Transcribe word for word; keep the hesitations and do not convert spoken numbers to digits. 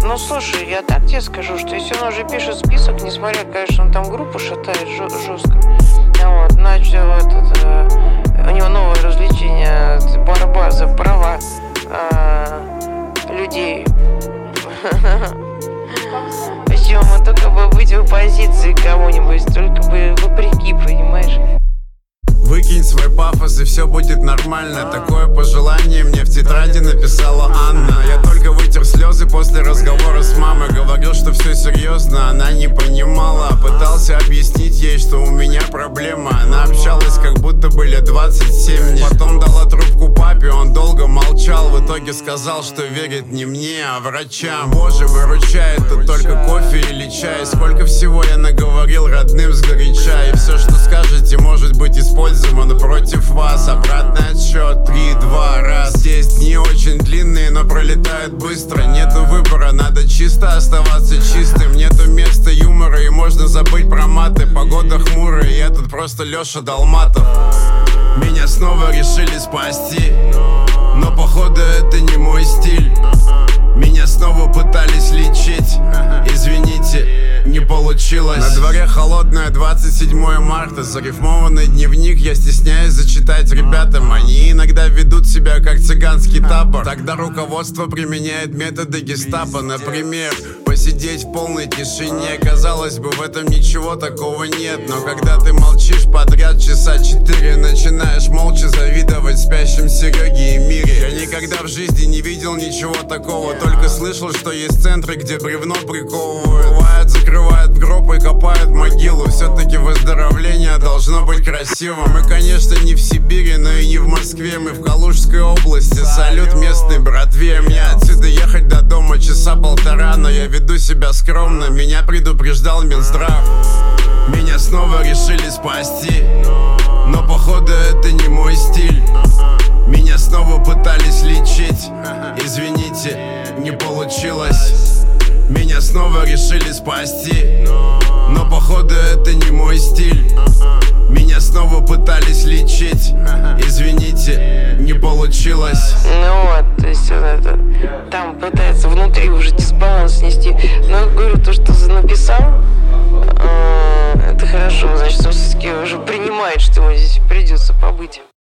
Ну слушай, я так тебе скажу, что если он уже пишет список, несмотря, конечно, он там группу шатает жестко, вот, начал этот, э, у него новое развлечение, борьба за права э, людей. Почему мы только бы быть в оппозиции кому-нибудь, только бы вопреки, понимаешь? Выкинь свой пафос и все будет нормально. Такое пожелание мне в тетради написала Анна. Я только вытер слезы после разговора с мамой. Говорил, что все серьезно, она не понимала. Пытался объяснить ей, что у меня проблема. Она общалась, как будто были двадцать семь мне. Потом дала трубку папе, он долго молчал. В итоге сказал, что верит не мне, а врачам. Боже, выручает тут только кофе или чай. Сколько всего я наговорил родным сгоряча. И все, что скажете, может быть использовано против вас. Обратный отсчет, три, два, раз. Здесь дни очень длинные, но пролетают быстро. Нету выбора, надо чисто оставаться чистым. Нету места юмора и можно забыть про маты. Погода хмурая, я тут просто Леша Долматов. Меня снова решили спасти, но походу это не мой стиль. Меня снова пытались лечить, извините, не получилось. На дворе холодное двадцать седьмое марта. Зарифмованный дневник я стесняюсь зачитать ребятам. Они иногда ведут себя как цыганский табор. Тогда руководство применяет методы гестапо. Например, посидеть в полной тишине. Казалось бы, в этом ничего такого нет. Но когда ты молчишь подряд часа четыре, начинаешь молча завидовать спящим Сереге и Мире. Я никогда в жизни не видел ничего такого. Только слышал, что есть центры, где бревно приковывают. Бывает, закрывают гроб и копают могилу. Все-таки выздоровление должно быть красивым. Мы, конечно, не в Сибири, но и не в Москве. Мы в Калужской области. Салют местной братве. Мне отсюда ехать до дома часа полтора, но я веду себя скромно. Меня предупреждал Минздрав. Меня снова решили спасти, но походу это не мой стиль. Меня снова пытались лечить, извините, не получилось. Меня снова решили спасти, но походу это не мой стиль. Меня снова пытались лечить, извините, не получилось. Ну вот, то есть он это, там пытается внутри уже дисбаланс нести. Но я говорю, то, что написал, э, это хорошо, значит, он все-таки уже принимает, что ему здесь придется побыть.